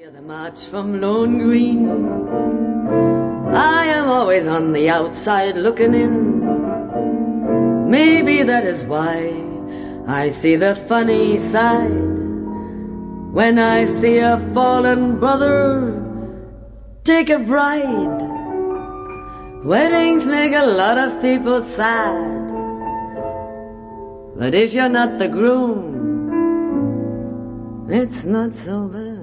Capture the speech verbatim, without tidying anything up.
hear the march from Lone Green. I am always on the outside looking in. Maybe that is why I see the funny side when I see a fallen brother take a bride. Weddings make a lot of people sad, but if you're not the groom, it's not so bad.